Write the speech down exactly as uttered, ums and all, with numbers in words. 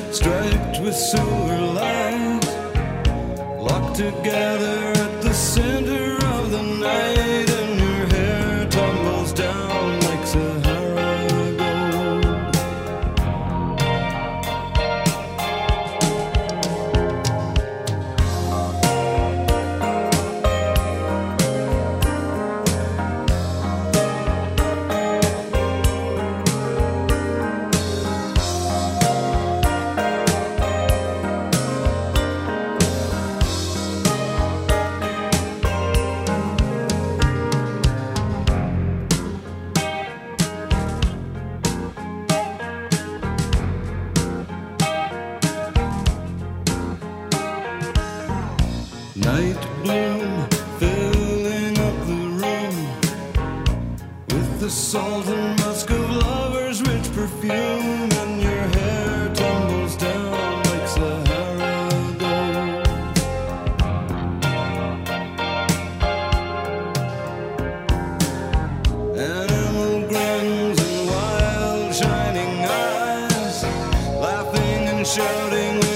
striped with silver lines, locked together at the center of the night, and your hair tumbles down like Sahara gold. Night bloom filling up the room with the salt and musk of lovers' rich perfume, and your hair tumbles down like Sahara gold. Animal grins and wild shining eyes, laughing and shouting